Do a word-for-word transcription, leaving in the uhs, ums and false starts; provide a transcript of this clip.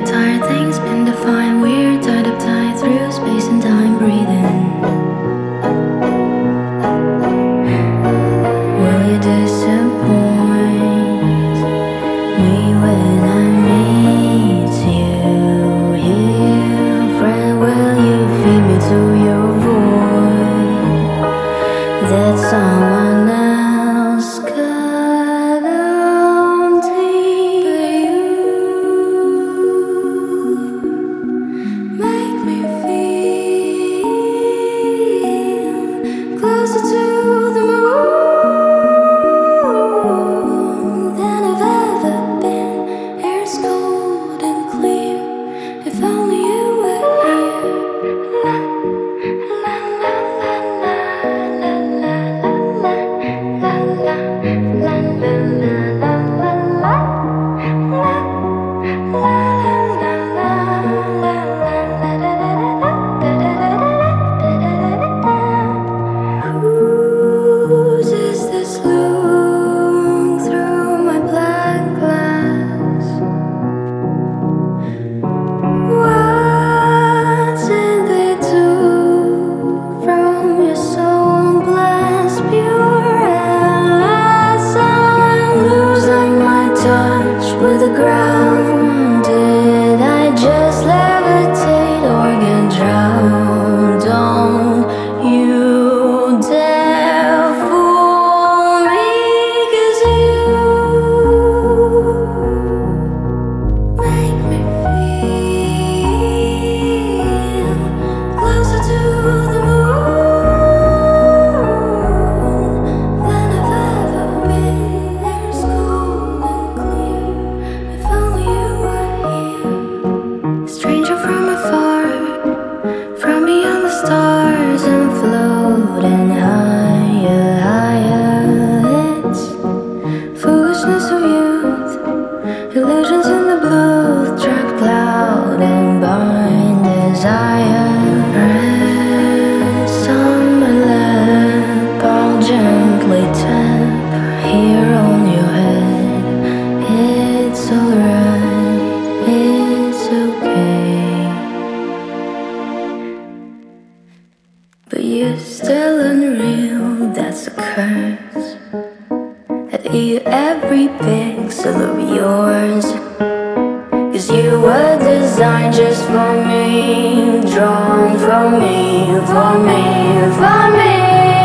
get tired, things been defined. We're tied up tight through space and time, breathing. Will you disappoint me when I meet you here? Friend, will you feed me to your void that someone else could empty? Make me feel closer to the moon than I've ever been. Air's cold and clear. If only you were here. La la la la la la la la la la la la la la. Whose is this loom through my black glass? What's in the tube from your soul blast pure as I'm losing my touch with the ground? Did I just levitate or get drowned? Don't you dare fool me, 'cause you make me feel closer to the moon than I've ever been. Air's cold and clear. If only you were here. Stranger from afar, from beyond the stars and floating higher, higher. It's foolishness of youth, illusions in the blue, trapped cloud and bind desire. Rest on my lap, I'll gently tap here on your head. It's alright, it's okay. But you're still unreal, that's a curse. I'd eat every pixel of yours, 'cause you were designed just for me, drawn for me, for me, for me.